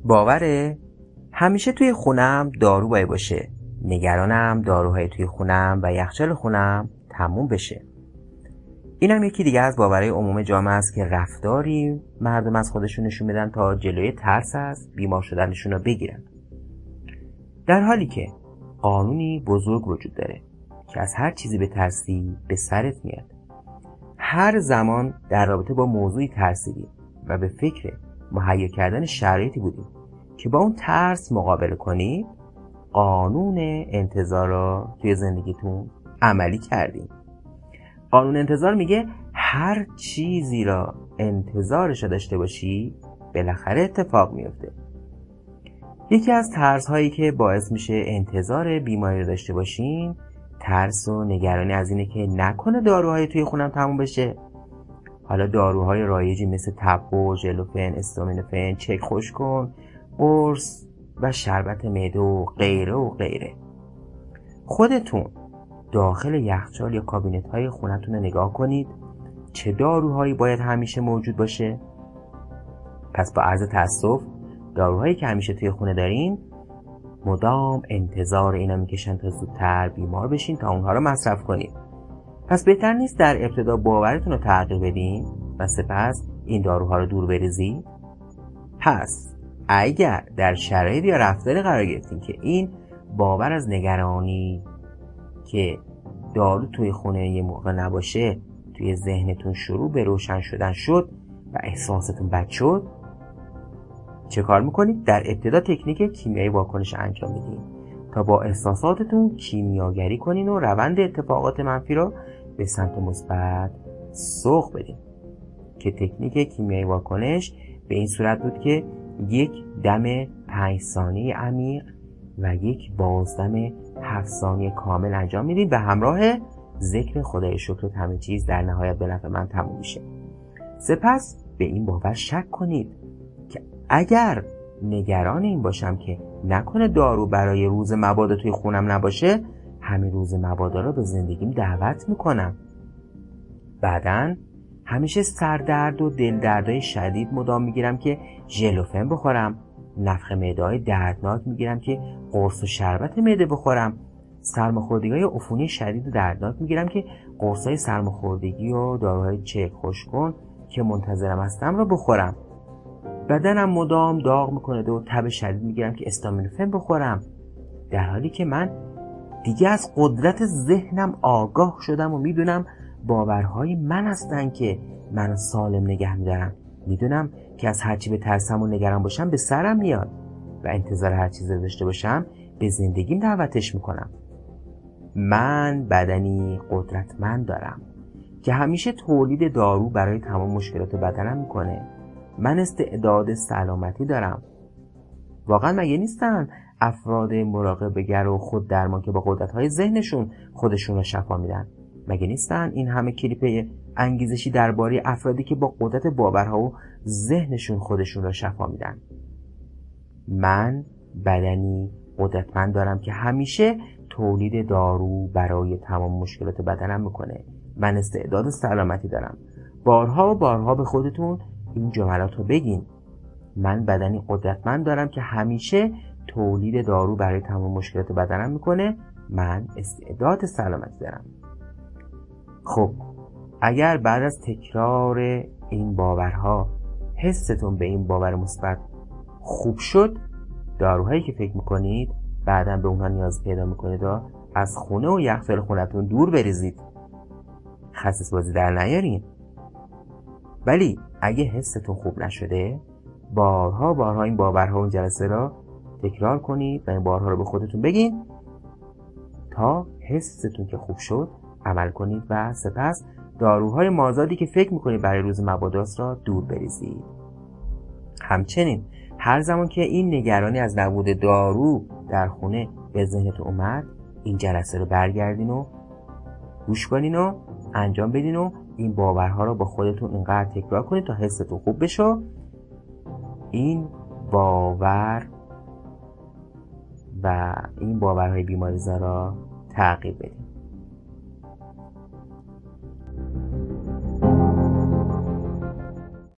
باوره همیشه توی خونم دارو باید باشه. نگرانم داروهای توی خونم و یخچال خونم تموم بشه. اینم یکی دیگه از باورهای عموم جامعه است که رفتاری مردم از خودشون نشون بدن تا جلوی ترس از بیمار شدنشون رو بگیرن. در حالی که قانونی بزرگ وجود داره که از هر چیزی بترسی به سرت میاد. هر زمان در رابطه با موضوعی ترسیدیم و به فکر مهیا کردن شرایطی بودیم که با اون ترس مقابله کنید، قانون انتظار رو توی زندگیتون عملی کردیم. قانون انتظار میگه هر چیزی را انتظارش داشته باشی بالاخره اتفاق میفته. یکی از ترس هایی که باعث میشه انتظار بیماری رو داشته باشین، ترس و نگرانی از اینه که نکنه داروهای توی خونم تموم بشه. حالا داروهای رایجی مثل تپو، ژلوفن، استامینوفن، چک خوش کن، قرص و شربت معده و غیره و غیره. خودتون داخل یخچال یا کابینت های خونتون رو نگاه کنید چه داروهایی باید همیشه موجود باشه. پس با عرض تأسف داروهایی که همیشه توی خونه دارین مدام انتظار اینا میکشن تا زودتر بیمار بشین تا اونها رو مصرف کنید. پس بهتر نیست در ابتدا باورتون رو تغییر بدین و سپس این داروها رو دور بریزید؟ پس اگر در شرایط یا رفتاری قرار گرفتین که این باور از نگرانی که دارو توی خونه یه موقع نباشه توی ذهنتون شروع به روشن شدن شد و احساستون بد شد، چه کار میکنید؟ در ابتدا تکنیک کیمیایی واکنش انجام میدین تا با احساساتتون کیمیاگری کنین و روند اتفاقات منفی رو به سمت مثبت سوق بدین. که تکنیک کیمیایی واکنش به این صورت بود که یک دم 5 ثانیه عمیق و یک بازدم 7 ثانیه کامل انجام میدین و همراه ذکر خدای شکر همه چیز در نهایت به نفع من تموم میشه. سپس به این باور شک کنید که اگر نگران این باشم که نکنه دارو برای روز مبادا توی خونم نباشه، همین روز مبادا رو به زندگیم دعوت میکنم. بعدن همیشه سردرد و دلدردهای شدید مدام میگیرم که ژلوفن بخورم، نفخ معده‌های دردناک میگیرم که قرص و شربت معده بخورم، سرماخوردگی‌های عفونی شدید و دردناک میگیرم که قرص‌های سرماخوردگی و داروهای چک خوش کن که منتظرم هستم رو بخورم. بدنم مدام داغ میکنه و تب شدید میگیرم که استامینوفن بخورم، در حالی که من دیگه از قدرت ذهنم آگاه شدم و میدونم باورهای من هستن که منو سالم نگه میدارن. میدونم که از هرچی به ترسم و نگران باشم به سرم میاد و انتظار هر چیز رو داشته باشم به زندگیم دعوتش میکنم. من بدنی قدرتمند دارم که همیشه تولید دارو برای تمام مشکلات بدنم میکنه. من استعداد سلامتی دارم. واقعا مگه نیستن افراد مراقبه‌گر و خود درمان که با قدرت‌های ذهنشون خودشون رو شفا میدن؟ مگه نیستن این همه کلیپ انگیزشی درباره افرادی که با قدرت باورها و ذهنشون خودشون رو شفا میدن؟ من بدنی قدرتمند دارم که همیشه تولید دارو برای تمام مشکلات بدنم میکنه. من استعداد سلامتی دارم. بارها و بارها به خودتون این جملات رو بگین. من بدنی قدرتمند دارم که همیشه تولید دارو برای تمام مشکلات بدنم میکنه. من استعداد سلامتی دارم. خب اگر بعد از تکرار این باورها حستون به این باور مثبت خوب شد، داروهایی که فکر میکنید بعداً به اونها نیاز پیدا میکنید و از خونه و یخچال خونتون دور بریزید. خسیس بازی در نیارین. ولی اگه حستون خوب نشده، بارها این باورها و این جلسه را تکرار کنید و این بارها رو به خودتون بگین تا حستون که خوب شد عمل کنید و سپس داروهای مازادی که فکر میکنید برای روز مباداست را دور بریزید. همچنین هر زمان که این نگرانی از نبود دارو در خونه به ذهنتون اومد، این جلسه رو برگردین و گوش کنین و انجام بدین و این باورها رو با خودتون اینقدر تکرار کنید تا حستون خوب بشه. این باور و این باورهای بیماریزا را تغییر بدین.